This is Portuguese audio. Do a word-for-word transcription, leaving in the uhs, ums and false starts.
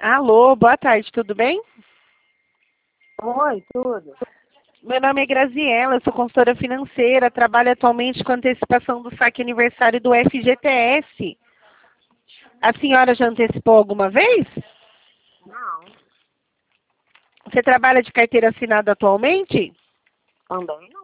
Alô, boa tarde, tudo bem? Oi, tudo. Meu nome é Graziela, eu sou consultora financeira, trabalho atualmente com antecipação do saque aniversário do F G T S. A senhora já antecipou alguma vez? Não, Você trabalha de carteira assinada atualmente? também não.